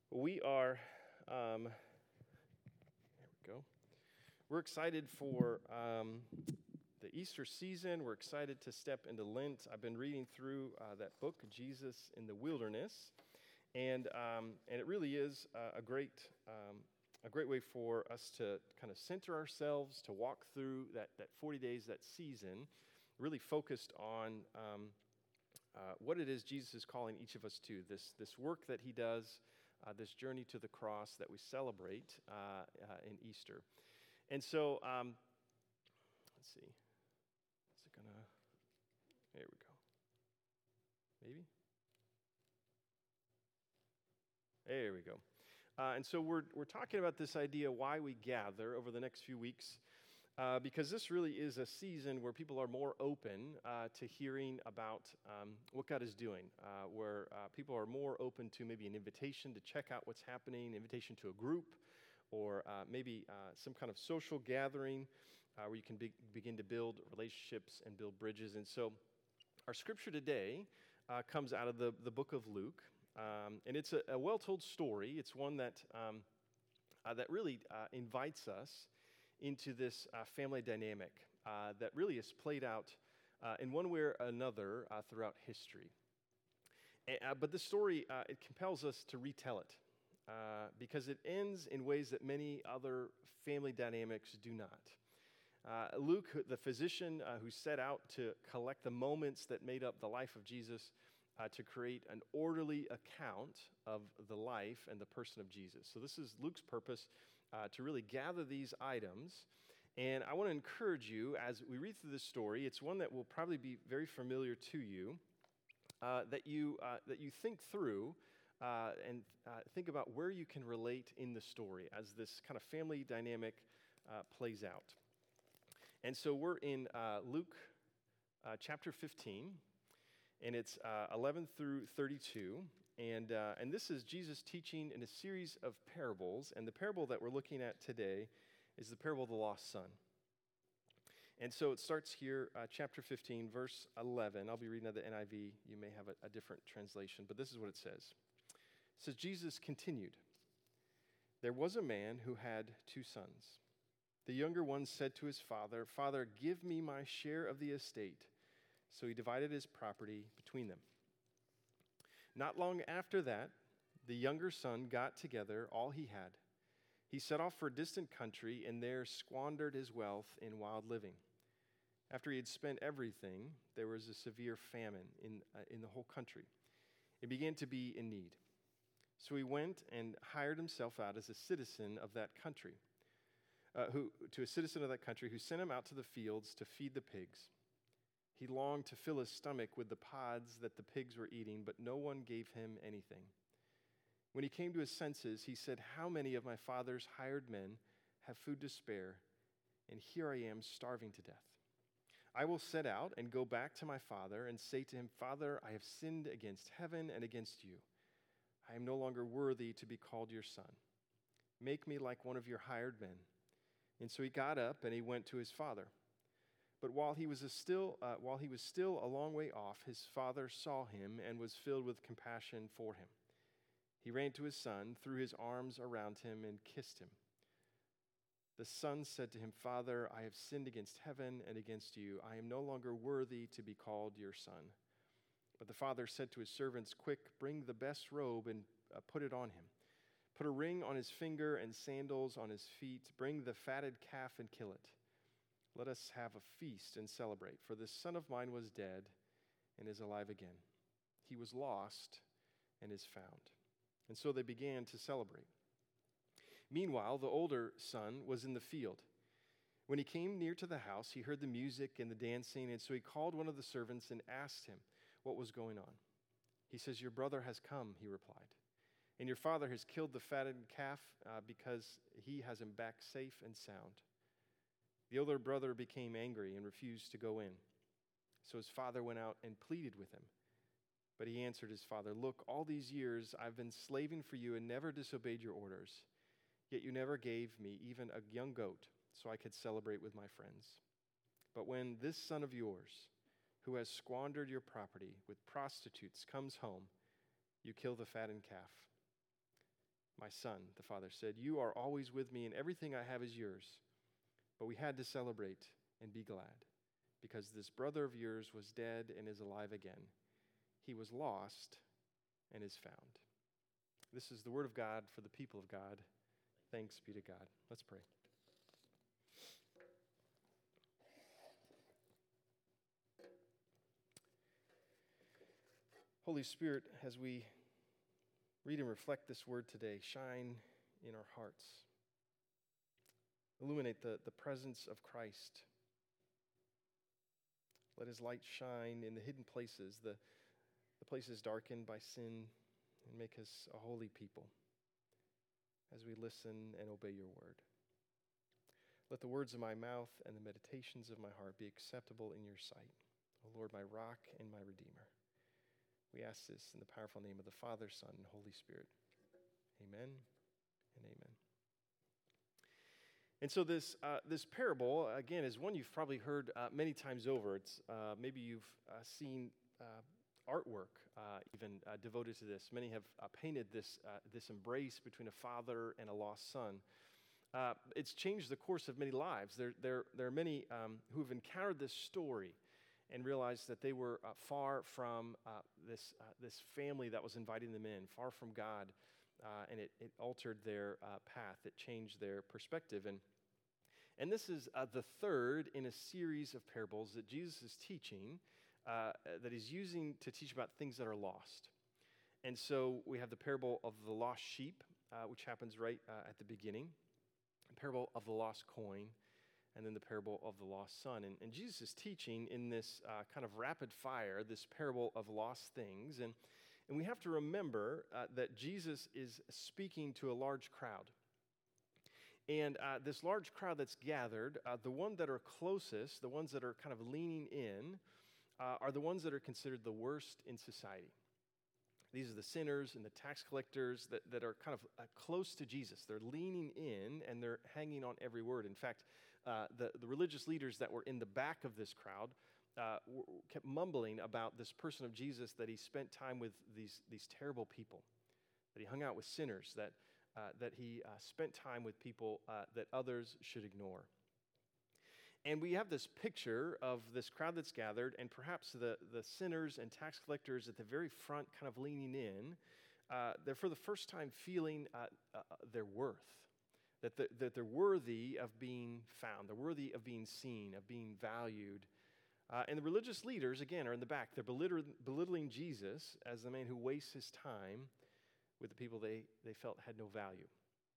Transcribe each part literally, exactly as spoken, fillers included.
We are, um, there we go. We're excited for um, the Easter season. We're excited to step into Lent. I've been reading through uh, that book, Jesus in the Wilderness, and um, and it really is uh, a great um, a great way for us to kind of center ourselves, to walk through that that forty days, that season, really focused on um, uh, what it is Jesus is calling each of us to. This this work that He does. Uh, this journey to the cross that we celebrate uh, uh, in Easter. And so, um, let's see. Is it going to, there we go. Maybe? There we go. Uh, and so we're, we're talking about this idea why we gather over the next few weeks. Uh, because this really is a season where people are more open uh, to hearing about um, what God is doing, uh, where uh, people are more open to maybe an invitation to check out what's happening, invitation to a group, or uh, maybe uh, some kind of social gathering uh, where you can be- begin to build relationships and build bridges. And so our scripture today uh, comes out of the, the book of Luke, um, and it's a, a well-told story. It's one that, um, uh, that really uh, invites us into this uh, family dynamic uh, that really is played out uh, in one way or another uh, throughout history. And, uh, but the story, uh, it compels us to retell it uh, because it ends in ways that many other family dynamics do not. Uh, Luke, the physician uh, who set out to collect the moments that made up the life of Jesus, uh, to create an orderly account of the life and the person of Jesus. So this is Luke's purpose, Uh, to really gather these items. And I want to encourage you as we read through this story. It's one that will probably be very familiar to you, uh, that you uh, that you think through uh, and uh, think about where you can relate in the story as this kind of family dynamic uh, plays out. And so we're in uh, Luke uh, chapter fifteen, and it's uh, eleven through thirty-two. And uh, and this is Jesus teaching in a series of parables. And the parable that we're looking at today is the parable of the lost son. And so it starts here, uh, chapter fifteen, verse eleven. I'll be reading out of the N I V. You may have a, a different translation, but this is what it says. It says, Jesus continued, "There was a man who had two sons. The younger one said to his father, 'Father, give me my share of the estate.' So he divided his property between them. Not long after that, the younger son got together all he had. He set off for a distant country and there squandered his wealth in wild living. After he had spent everything, there was a severe famine in, uh, in the whole country. It began to be in need. So he went and hired himself out as a citizen of that country, uh, who, to a citizen of that country who sent him out to the fields to feed the pigs. He longed to fill his stomach with the pods that the pigs were eating, but no one gave him anything. When he came to his senses, he said, 'How many of my father's hired men have food to spare, and here I am starving to death? I will set out and go back to my father and say to him, Father, I have sinned against heaven and against you. I am no longer worthy to be called your son. Make me like one of your hired men.' And so he got up and he went to his father. But while he was a still, uh, while he was still a long way off, his father saw him and was filled with compassion for him. He ran to his son, threw his arms around him, and kissed him. The son said to him, 'Father, I have sinned against heaven and against you. I am no longer worthy to be called your son.' But the father said to his servants, 'Quick, bring the best robe and uh, put it on him. Put a ring on his finger and sandals on his feet. Bring the fatted calf and kill it. Let us have a feast and celebrate, for this son of mine was dead and is alive again. He was lost and is found.' And so they began to celebrate. Meanwhile, the older son was in the field. When he came near to the house, he heard the music and the dancing, and so he called one of the servants and asked him what was going on. He says, 'Your brother has come,' he replied, 'and your father has killed the fattened calf uh, because he has him back safe and sound.' The older brother became angry and refused to go in. So his father went out and pleaded with him. But he answered his father, 'Look, all these years I've been slaving for you and never disobeyed your orders. Yet you never gave me even a young goat so I could celebrate with my friends. But when this son of yours, who has squandered your property with prostitutes, comes home, you kill the fattened calf.' My son, the father said, you are always with me, and everything I have is yours. But we had to celebrate and be glad, because this brother of yours was dead and is alive again. He was lost and is found. This is the word of God for the people of God. Thanks be to God. Let's pray. Holy Spirit, as we read and reflect this word today, shine in our hearts. Illuminate the, the presence of Christ. Let his light shine in the hidden places, the, the places darkened by sin, and make us a holy people as we listen and obey your word. Let the words of my mouth and the meditations of my heart be acceptable in your sight, O Lord, my rock and my redeemer. We ask this in the powerful name of the Father, Son, and Holy Spirit. Amen and amen. And so this uh, this parable, again, is one you've probably heard uh, many times over. It's uh, maybe you've uh, seen uh, artwork uh, even uh, devoted to this. Many have uh, painted this uh, this embrace between a father and a lost son. Uh, it's changed the course of many lives. There there there are many um, who have encountered this story and realized that they were uh, far from uh, this uh, this family that was inviting them in, far from God. Uh, and it, it altered their uh, path. It changed their perspective. And, and this is uh, the third in a series of parables that Jesus is teaching, uh, that he's using to teach about things that are lost. And so we have the parable of the lost sheep, uh, which happens right uh, at the beginning, the parable of the lost coin, and then the parable of the lost son. And, and Jesus is teaching in this uh, kind of rapid fire, this parable of lost things. And And we have to remember uh, that Jesus is speaking to a large crowd. And uh, this large crowd that's gathered, uh, the ones that are closest, the ones that are kind of leaning in, uh, are the ones that are considered the worst in society. These are the sinners and the tax collectors that, that are kind of uh, close to Jesus. They're leaning in and they're hanging on every word. In fact, uh, the, the religious leaders that were in the back of this crowd Uh, w- kept mumbling about this person of Jesus, that he spent time with these, these terrible people, that he hung out with sinners, that, uh, that he uh, spent time with people uh, that others should ignore. And we have this picture of this crowd that's gathered, and perhaps the, the sinners and tax collectors at the very front kind of leaning in. Uh, they're for the first time feeling uh, uh, their worth, that, the, that they're worthy of being found, they're worthy of being seen, of being valued. Uh, and the religious leaders, again, are in the back. They're belittling, belittling Jesus as the man who wastes his time with the people they, they felt had no value.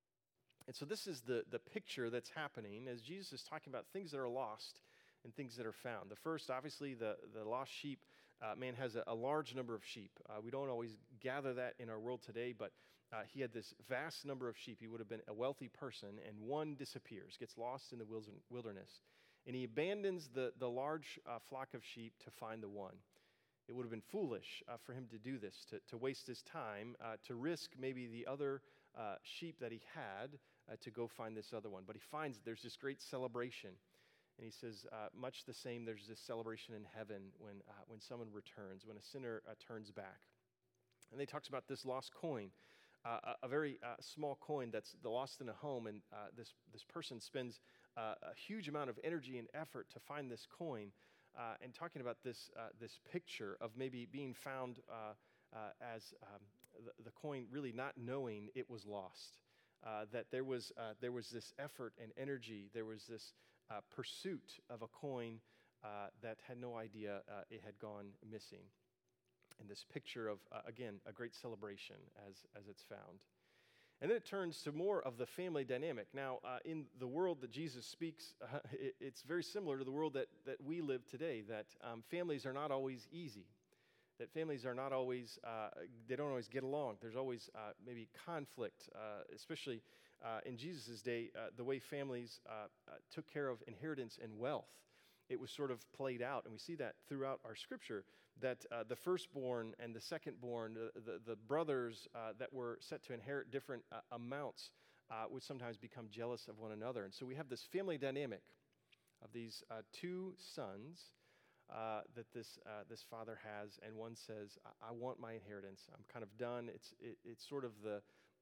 And so this is the, the picture that's happening as Jesus is talking about things that are lost and things that are found. The first, obviously, the, the lost sheep. Uh, man has a, a large number of sheep. Uh, we don't always gather that in our world today, but uh, he had this vast number of sheep. He would have been a wealthy person, and one disappears, gets lost in the wilderness. And he abandons the, the large uh, flock of sheep to find the one. It would have been foolish uh, for him to do this, to, to waste his time, uh, to risk maybe the other uh, sheep that he had uh, to go find this other one. But he finds there's this great celebration. And he says, uh, much the same, there's this celebration in heaven when, uh, when someone returns, when a sinner uh, turns back. And he talks about this lost coin, uh, a, a very uh, small coin that's lost in a home. And uh, this, this person spends Uh, a huge amount of energy and effort to find this coin, uh, and talking about this uh, this picture of maybe being found uh, uh, as um, the, the coin really not knowing it was lost, uh, that there was uh, there was this effort and energy, there was this uh, pursuit of a coin uh, that had no idea uh, it had gone missing, and this picture of uh, again a great celebration as as it's found. And then it turns to more of the family dynamic. Now, uh, in the world that Jesus speaks, uh, it, it's very similar to the world that, that we live today, that um, families are not always easy, that families are not always, uh, they don't always get along. There's always uh, maybe conflict, uh, especially uh, in Jesus' day, uh, the way families uh, uh, took care of inheritance and wealth. It was sort of played out, and we see that throughout our scripture, that uh, the firstborn and the secondborn, the, the, the brothers uh, that were set to inherit different uh, amounts uh, would sometimes become jealous of one another. And so we have this family dynamic of these uh, two sons uh, that this uh, this father has, and one says, I-, I want my inheritance. I'm kind of done. It's it, it's sort of the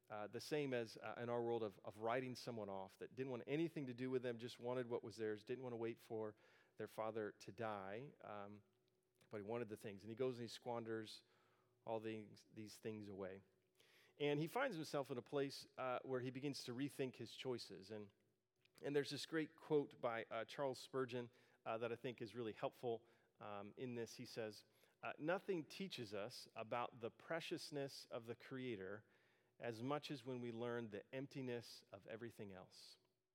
Uh, the same as uh, in our world of, of writing someone off, that didn't want anything to do with them, just wanted what was theirs, didn't want to wait for their father to die, um, but he wanted the things. And he goes and he squanders all these, these things away. And he finds himself in a place uh, where he begins to rethink his choices. And, and there's this great quote by uh, Charles Spurgeon uh, that I think is really helpful um, in this. He says, uh, "Nothing teaches us about the preciousness of the Creator as much as when we learn the emptiness of everything else."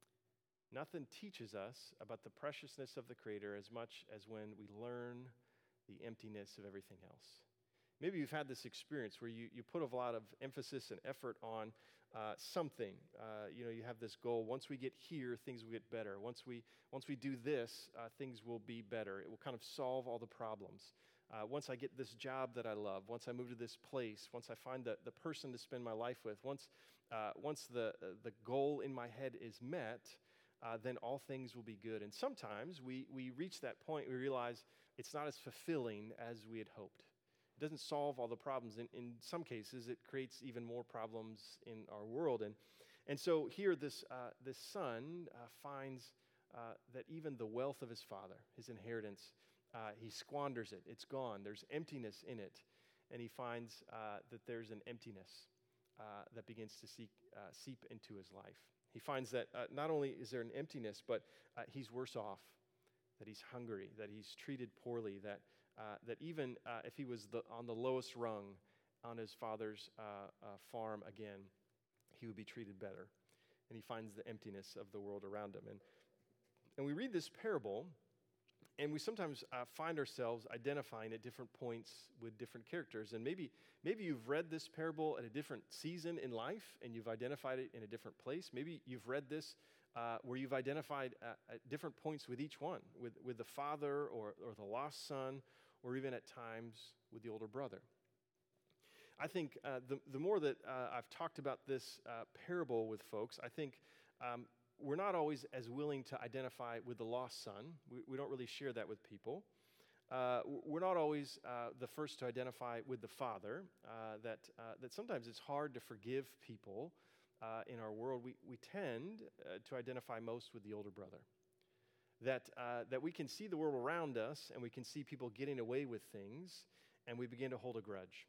Nothing teaches us about the preciousness of the Creator as much as when we learn the emptiness of everything else. Maybe you've had this experience where you, you put a lot of emphasis and effort on uh, something. Uh, you know, you have this goal. Once we get here, things will get better. Once we once we do this, uh, things will be better. It will kind of solve all the problems. Uh, once I get this job that I love, once I move to this place, once I find the, the person to spend my life with, once uh, once the, uh, the goal in my head is met, uh, then all things will be good. And sometimes we, we reach that point, we realize it's not as fulfilling as we had hoped. It doesn't solve all the problems. In, in some cases, it creates even more problems in our world. And, and so here this, uh, this son uh, finds uh, that even the wealth of his father, his inheritance, Uh, he squanders it. It's gone. There's emptiness in it. And he finds uh, that there's an emptiness uh, that begins to seek, uh, seep into his life. He finds that uh, not only is there an emptiness, but uh, he's worse off, that he's hungry, that he's treated poorly, that, uh, that even uh, if he was the, on the lowest rung on his father's uh, uh, farm again, he would be treated better. And he finds the emptiness of the world around him. And, and we read this parable, and we sometimes uh, find ourselves identifying at different points with different characters. And maybe maybe you've read this parable at a different season in life, and you've identified it in a different place. Maybe you've read this uh, where you've identified uh, at different points with each one, with, with the father or, or the lost son, or even at times with the older brother. I think uh, the, the more that uh, I've talked about this uh, parable with folks, I think um, we're not always as willing to identify with the lost son. We, we don't really share that with people. Uh, we're not always uh, the first to identify with the father, uh, that, uh, that sometimes it's hard to forgive people uh, in our world. We, we tend uh, to identify most with the older brother. That, uh, that we can see the world around us, and we can see people getting away with things, and we begin to hold a grudge.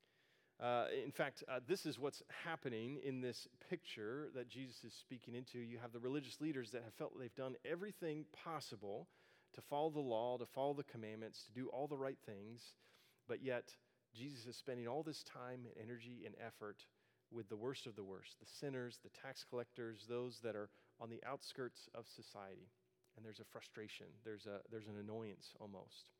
Uh, in fact, uh, this is what's happening in this picture that Jesus is speaking into. You have the religious leaders that have felt they've done everything possible to follow the law, to follow the commandments, to do all the right things, but yet Jesus is spending all this time and energy and effort with the worst of the worst, the sinners, the tax collectors, those that are on the outskirts of society. And there's a frustration, there's a there's an annoyance almost.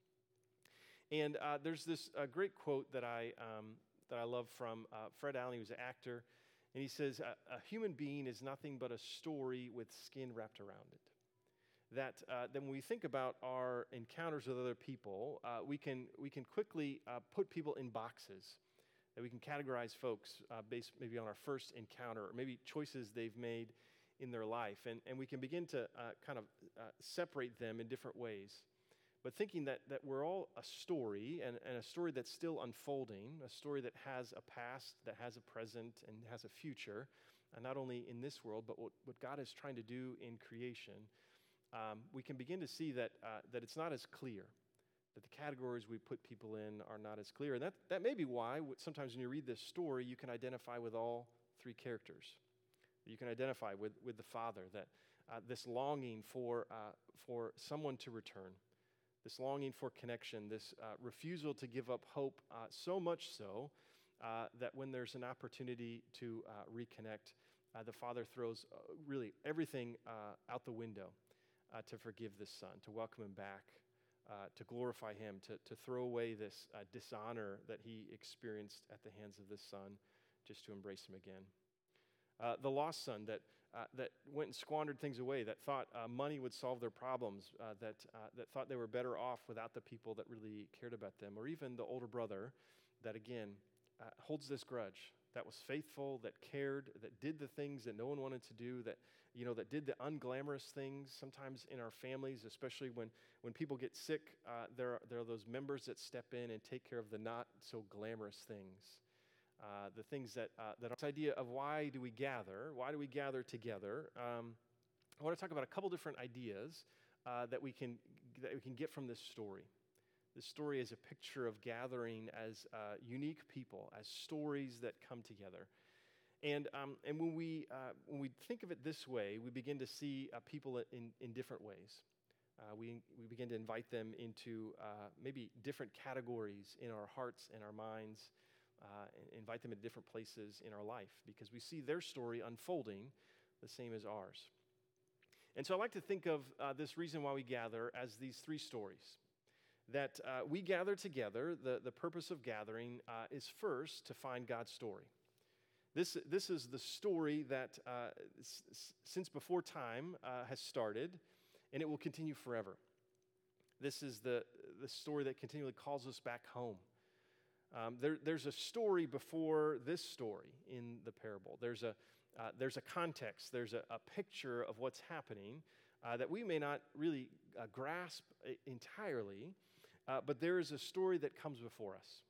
And uh, there's this uh, great quote that I um, that I love from uh, Fred Allen. He was an actor, and he says, a, a human being is nothing but a story with skin wrapped around it. That uh, then when we think about our encounters with other people, uh, we can we can quickly uh, put people in boxes, that we can categorize folks uh, based maybe on our first encounter, or maybe choices they've made in their life, and, and we can begin to uh, kind of uh, separate them in different ways. But thinking that, that we're all a story, and, and a story that's still unfolding, a story that has a past, that has a present, and has a future, and not only in this world, but what, what God is trying to do in creation, um, we can begin to see that uh, that it's not as clear, that the categories we put people in are not as clear. And that, that may be why sometimes when you read this story, you can identify with all three characters. You can identify with, with the father, that uh, this longing for uh, for someone to return, this longing for connection, this uh, refusal to give up hope, uh, so much so uh, that when there's an opportunity to uh, reconnect, uh, the father throws uh, really everything uh, out the window uh, to forgive this son, to welcome him back, uh, to glorify him, to, to throw away this uh, dishonor that he experienced at the hands of this son, just to embrace him again. Uh, the lost son that uh, that went and squandered things away, that thought uh, money would solve their problems, uh, that uh, that thought they were better off without the people that really cared about them, or even the older brother that again uh, holds this grudge, that was faithful, that cared, that did the things that no one wanted to do, that you know that did the unglamorous things. Sometimes in our families, especially when when people get sick, uh, there are, there are those members that step in and take care of the not so glamorous things. uh, the things that, uh, that this idea of why do we gather, why do we gather together, um, I want to talk about a couple different ideas uh, that we can that we can get from this story. This story is a picture of gathering as uh, unique people, as stories that come together. And um, and when we uh, when we think of it this way, we begin to see uh, people in, in different ways. Uh, we we begin to invite them into uh, maybe different categories in our hearts and our minds, uh, and invite them into different places in our life because we see their story unfolding the same as ours. And so I like to think of uh, this reason why we gather as these three stories. That uh, we gather together, the, the purpose of gathering uh, is first to find God's story. This, this is the story that uh, s- s- since before time uh, has started, and it will continue forever. This is the, the story that continually calls us back home. Um, there, there's a story before this story in the parable. There's a, uh, there's a context, there's a, a picture of what's happening uh, that we may not really uh, grasp entirely, uh, but there is a story that comes before us.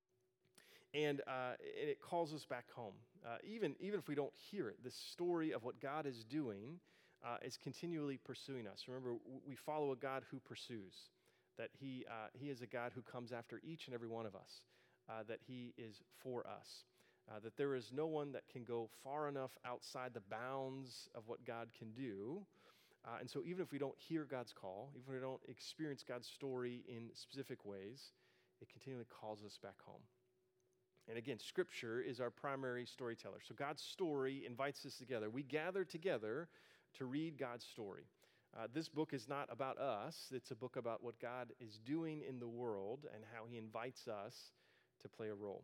And, uh, and it calls us back home. Uh, even, even if we don't hear it, this story of what God is doing uh, is continually pursuing us. Remember, we follow a God who pursues, that he, uh, he is a God who comes after each and every one of us, uh, that he is for us, uh, that there is no one that can go far enough outside the bounds of what God can do. Uh, and so even if we don't hear God's call, even if we don't experience God's story in specific ways, it continually calls us back home. And again, Scripture is our primary storyteller. So God's story invites us together. We gather together to read God's story. Uh, this book is not about us. It's a book about what God is doing in the world and how he invites us to play a role.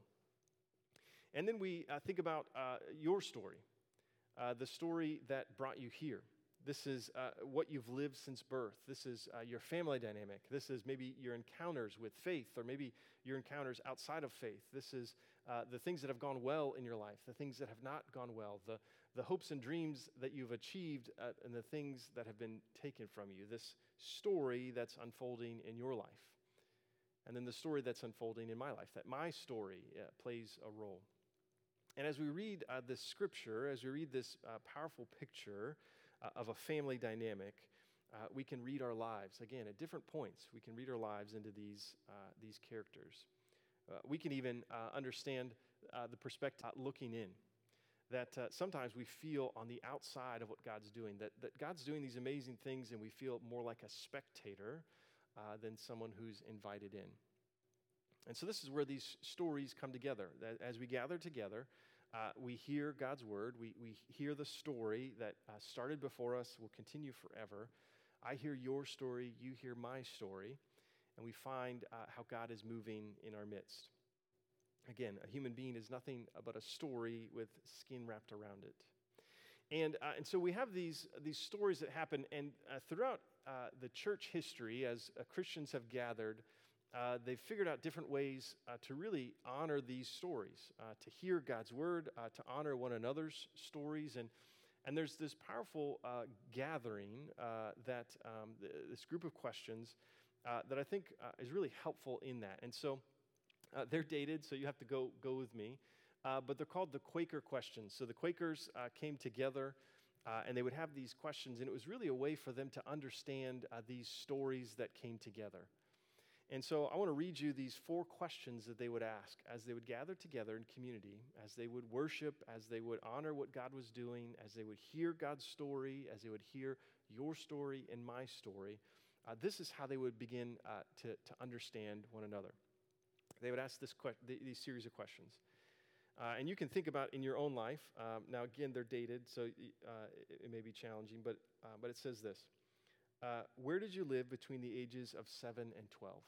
And then we uh, think about uh, your story, uh, the story that brought you here. This is uh, what you've lived since birth. This is uh, your family dynamic. This is maybe your encounters with faith, or maybe your encounters outside of faith. This is uh, the things that have gone well in your life, the things that have not gone well, the, the hopes and dreams that you've achieved, uh, and the things that have been taken from you. This story that's unfolding in your life. And then the story that's unfolding in my life, that my story uh, plays a role. And as we read uh, this scripture, as we read this uh, powerful picture uh, of a family dynamic, uh, we can read our lives. Again, at different points, we can read our lives into these, uh, these characters. Uh, we can even uh, understand uh, the perspective uh, looking in. That uh, sometimes we feel on the outside of what God's doing, that, that God's doing these amazing things and we feel more like a spectator uh, than someone who's invited in. And so this is where these stories come together. That as we gather together, uh, we hear God's word, we, we hear the story that uh, started before us, will continue forever. I hear your story, you hear my story, and we find uh, how God is moving in our midst. Again, a human being is nothing but a story with skin wrapped around it. And, uh, and so we have these, these stories that happen, and uh, throughout uh, the church history, as uh, Christians have gathered, uh, they've figured out different ways uh, to really honor these stories, uh, to hear God's word, uh, to honor one another's stories. And, and there's this powerful uh, gathering uh, that um, th- this group of questions uh, that I think uh, is really helpful in that. And so Uh, they're dated, so you have to go go with me. Uh, but they're called the Quaker questions. So the Quakers uh, came together, uh, and they would have these questions, and it was really a way for them to understand uh, these stories that came together. And so I want to read you these four questions that they would ask as they would gather together in community, as they would worship, as they would honor what God was doing, as they would hear God's story, as they would hear your story and my story. Uh, this is how they would begin uh, to, to understand one another. They would ask this que- these series of questions. Uh, and you can think about in your own life. Um, now, again, they're dated, so uh, it, it may be challenging, but, uh, but it says this. Uh, where did you live between the ages of seven and twelve?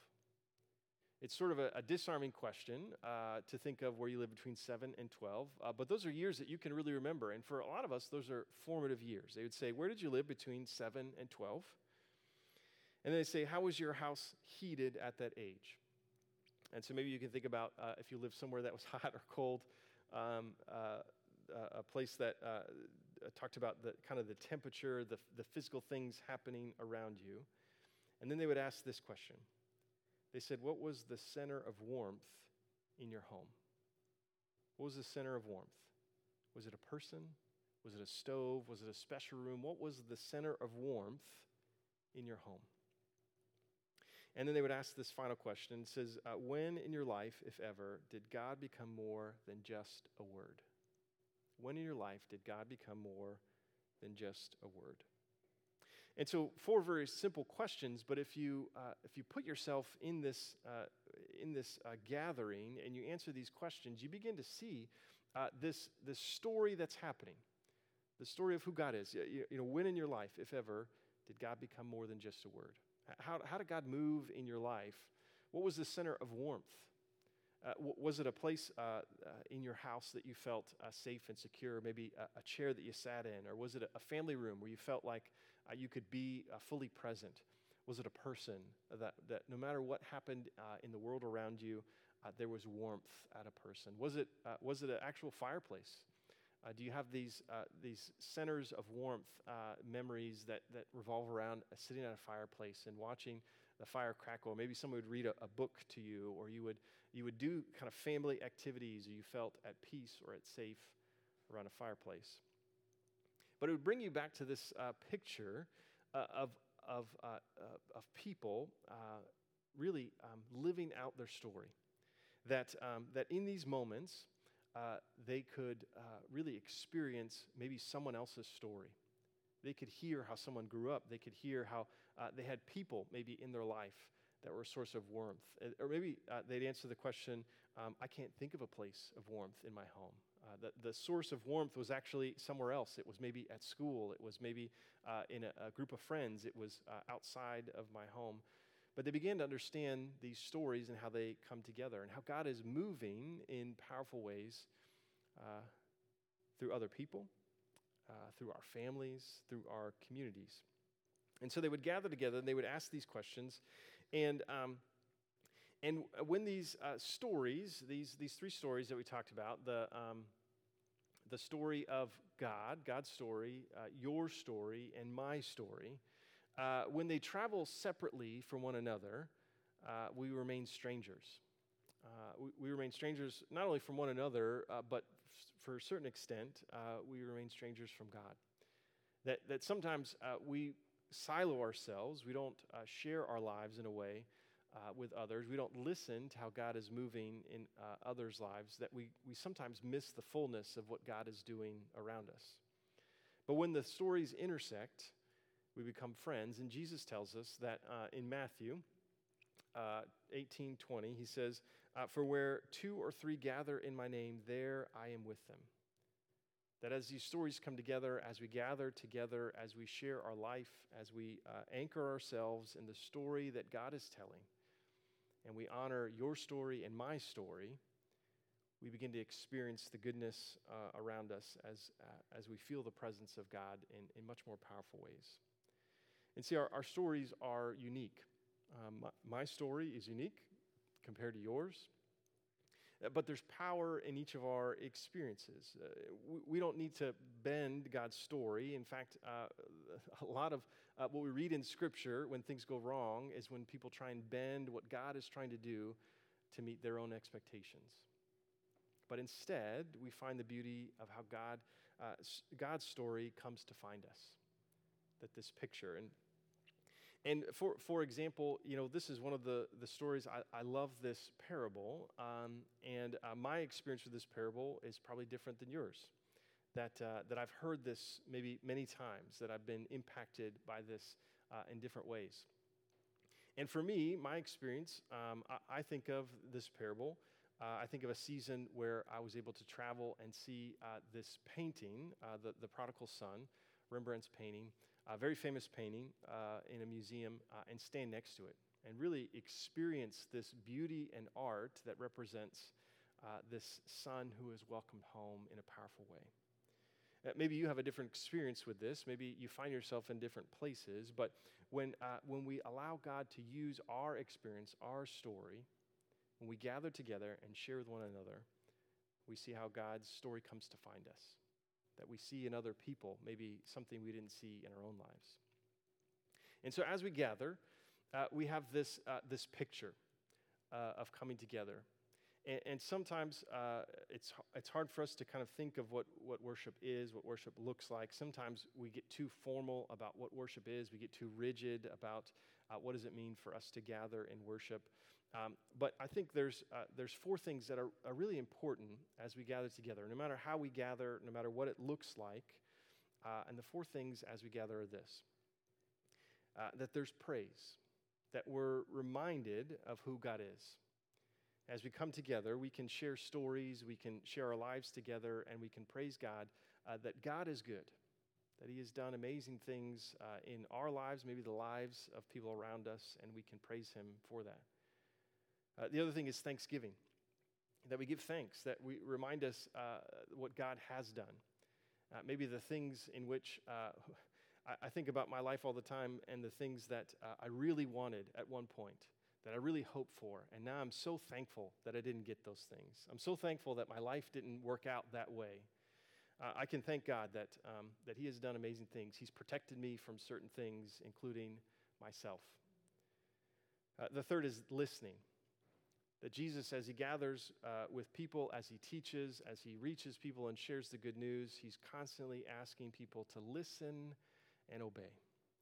It's sort of a, a disarming question uh, to think of where you live between seven and twelve, uh, but those are years that you can really remember. And for a lot of us, those are formative years. They would say, where did you live between seven and twelve? And then they say, how was your house heated at that age? And so maybe you can think about uh, if you live somewhere that was hot or cold, um, uh, uh, a place that uh, talked about the kind of the temperature, the, the physical things happening around you. And then they would ask this question. They said, what was the center of warmth in your home? What was the center of warmth? Was it a person? Was it a stove? Was it a special room? What was the center of warmth in your home? And then they would ask this final question. It says, uh, when in your life, if ever, did God become more than just a word? When in your life did God become more than just a word? And so, four very simple questions. But if you uh, if you put yourself in this uh, in this uh, gathering and you answer these questions, you begin to see uh, this this story that's happening, the story of who God is. You, you know, when in your life, if ever, did God become more than just a word? How how did God move in your life? What was the center of warmth? Uh, w- was it a place uh, uh, in your house that you felt uh, safe and secure, maybe a, a chair that you sat in? Or was it a, a family room where you felt like uh, you could be uh, fully present? Was it a person that, that no matter what happened uh, in the world around you, uh, there was warmth at a person? Was it uh, was it an actual fireplace? Uh, do you have these uh, these centers of warmth, uh, memories that, that revolve around uh, sitting at a fireplace and watching the fire crackle? Maybe someone would read a, a book to you, or you would you would do kind of family activities, or you felt at peace or at safe around a fireplace. But it would bring you back to this uh, picture uh, of of uh, uh, of people uh, really um, living out their story. That um, that in these moments. Uh, they could uh, really experience maybe someone else's story. They could hear how someone grew up. They could hear how uh, they had people maybe in their life that were a source of warmth. Or maybe uh, they'd answer the question, um, I can't think of a place of warmth in my home. Uh, the, the source of warmth was actually somewhere else. It was maybe at school. It was maybe uh, in a, a group of friends. It was uh, outside of my home. But they began to understand these stories and how they come together and how God is moving in powerful ways uh, through other people, uh, through our families, through our communities. And so they would gather together and they would ask these questions. And um, and when these uh, stories, these these three stories that we talked about, the um, the story of God, God's story, uh, your story, and my story, Uh, when they travel separately from one another, uh, we remain strangers. Uh, we, we remain strangers not only from one another, uh, but f- for a certain extent, uh, we remain strangers from God. That, that sometimes uh, we silo ourselves. We don't uh, share our lives in a way uh, with others. We don't listen to how God is moving in uh, others' lives, that we, we sometimes miss the fullness of what God is doing around us. But when the stories intersect, we become friends. And Jesus tells us that uh, in Matthew uh, eighteen twenty, he says, uh, for where two or three gather in my name, there I am with them. That as these stories come together, as we gather together, as we share our life, as we uh, anchor ourselves in the story that God is telling, and we honor your story and my story, we begin to experience the goodness uh, around us as, uh, as we feel the presence of God in, in much more powerful ways. And see, our, our stories are unique. Um, my, my story is unique compared to yours. Uh, but there's power in each of our experiences. Uh, we, we don't need to bend God's story. In fact, uh, a lot of uh, what we read in Scripture when things go wrong is when people try and bend what God is trying to do to meet their own expectations. But instead, we find the beauty of how God, uh, God's story comes to find us. That this picture. And and for for example, you know, this is one of the, the stories, I, I love this parable. Um, and uh, my experience with this parable is probably different than yours. That, uh, that I've heard this maybe many times, that I've been impacted by this uh, in different ways. And for me, my experience, um, I, I think of this parable, uh, I think of a season where I was able to travel and see uh, this painting, uh, the, the Prodigal Son, Rembrandt's painting, a very famous painting uh, in a museum, uh, and stand next to it and really experience this beauty and art that represents uh, this son who is welcomed home in a powerful way. Uh, maybe you have a different experience with this. Maybe you find yourself in different places. But when uh, when we allow God to use our experience, our story, when we gather together and share with one another, we see how God's story comes to find us. That we see in other people, maybe something we didn't see in our own lives. And so as we gather, uh, we have this uh, this picture uh, of coming together. And, and sometimes uh, it's it's hard for us to kind of think of what, what worship is, what worship looks like. Sometimes we get too formal about what worship is. We get too rigid about uh, what does it mean for us to gather and worship. Um, but I think there's uh, there's four things that are, are really important as we gather together, no matter how we gather, no matter what it looks like. Uh, and the four things as we gather are this. Uh, that there's praise, that we're reminded of who God is. As we come together, we can share stories, we can share our lives together, and we can praise God uh, that God is good, that he has done amazing things uh, in our lives, maybe the lives of people around us, and we can praise him for that. Uh, the other thing is thanksgiving, that we give thanks, that we remind us uh, what God has done. Uh, maybe the things in which uh, I, I think about my life all the time and the things that uh, I really wanted at one point, that I really hoped for, and now I'm so thankful that I didn't get those things. I'm so thankful that my life didn't work out that way. Uh, I can thank God that, um, that he has done amazing things. He's protected me from certain things, including myself. Uh, the third is listening. That Jesus, as he gathers uh, with people, as he teaches, as he reaches people and shares the good news, he's constantly asking people to listen and obey.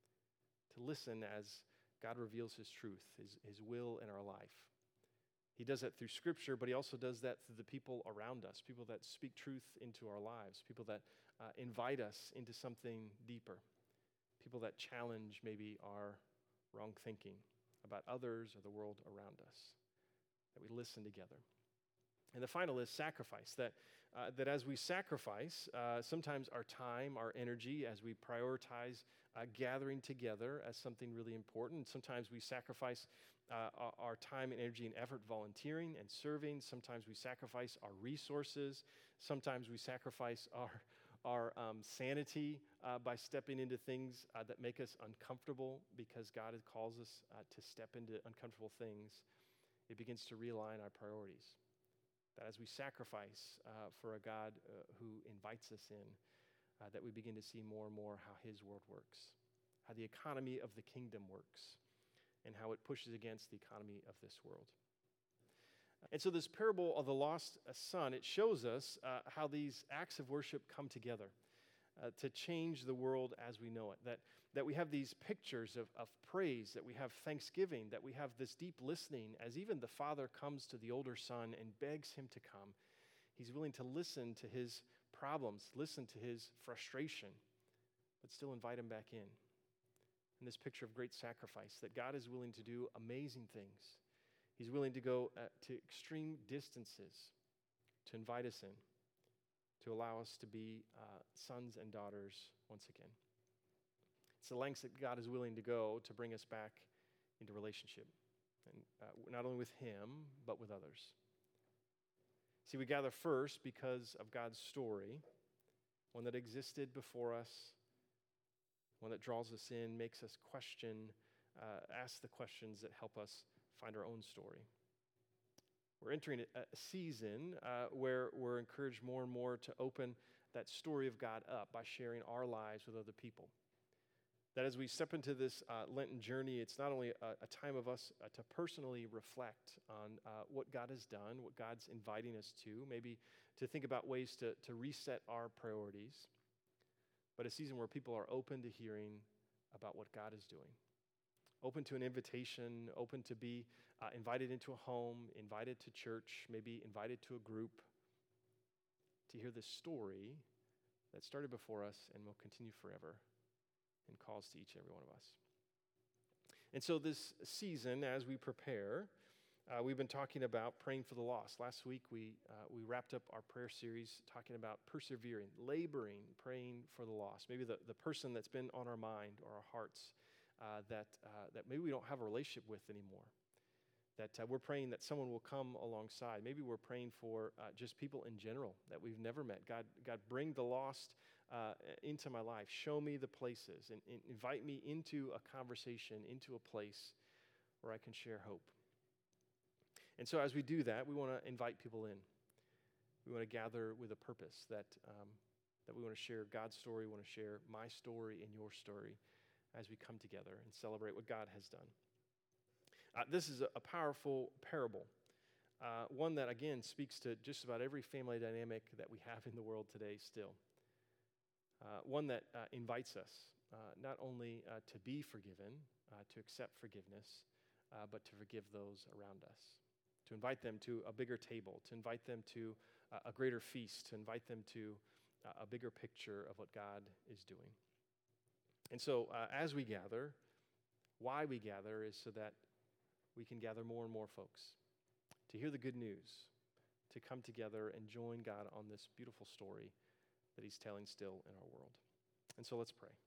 To listen as God reveals his truth, his, his will in our life. He does that through Scripture, but he also does that through the people around us, people that speak truth into our lives, people that uh, invite us into something deeper, people that challenge maybe our wrong thinking about others or the world around us. That we listen together. And the final is sacrifice, that, uh, that as we sacrifice, uh, sometimes our time, our energy, as we prioritize uh, gathering together as something really important. Sometimes we sacrifice uh, our time and energy and effort volunteering and serving. Sometimes we sacrifice our resources. Sometimes we sacrifice our, our um, sanity uh, by stepping into things uh, that make us uncomfortable because God calls us uh, to step into uncomfortable things. It begins to realign our priorities. That as we sacrifice uh, for a God uh, who invites us in, uh, that we begin to see more and more how his world works, how the economy of the kingdom works, and how it pushes against the economy of this world. And so this parable of the lost son, it shows us uh, how these acts of worship come together uh, to change the world as we know it. That, that we have these pictures of, of praise, that we have thanksgiving, that we have this deep listening as even the father comes to the older son and begs him to come. He's willing to listen to his problems, listen to his frustration, but still invite him back in. And this picture of great sacrifice, that God is willing to do amazing things. He's willing to go uh, to extreme distances to invite us in, to allow us to be uh, sons and daughters once again. It's the lengths that God is willing to go to bring us back into relationship, and uh, not only with him, but with others. See, we gather first because of God's story, one that existed before us, one that draws us in, makes us question, uh, ask the questions that help us find our own story. We're entering a, a season uh, where we're encouraged more and more to open that story of God up by sharing our lives with other people. That as we step into this uh, Lenten journey, it's not only a, a time of us uh, to personally reflect on uh, what God has done, what God's inviting us to, maybe to think about ways to, to reset our priorities, but a season where people are open to hearing about what God is doing. Open to an invitation, open to be uh, invited into a home, invited to church, maybe invited to a group, to hear this story that started before us and will continue forever and calls to each and every one of us. And so this season, as we prepare, uh, we've been talking about praying for the lost. Last week, we uh, we wrapped up our prayer series talking about persevering, laboring, praying for the lost. Maybe the, the person that's been on our mind or our hearts uh, that, uh, that maybe we don't have a relationship with anymore. That uh, we're praying that someone will come alongside. Maybe we're praying for uh, just people in general that we've never met. God, God, bring the lost uh, into my life. Show me the places and, and invite me into a conversation, into a place where I can share hope. And so as we do that, we want to invite people in. We want to gather with a purpose that, um, that we want to share God's story, we want to share my story and your story as we come together and celebrate what God has done. Uh, this is a, a powerful parable Uh, one that, again, speaks to just about every family dynamic that we have in the world today still. Uh, one that uh, invites us uh, not only uh, to be forgiven, uh, to accept forgiveness, uh, but to forgive those around us, to invite them to a bigger table, to invite them to uh, a greater feast, to invite them to uh, a bigger picture of what God is doing. And so uh, as we gather, why we gather is so that we can gather more and more folks to hear the good news, to come together and join God on this beautiful story that he's telling still in our world. And so let's pray.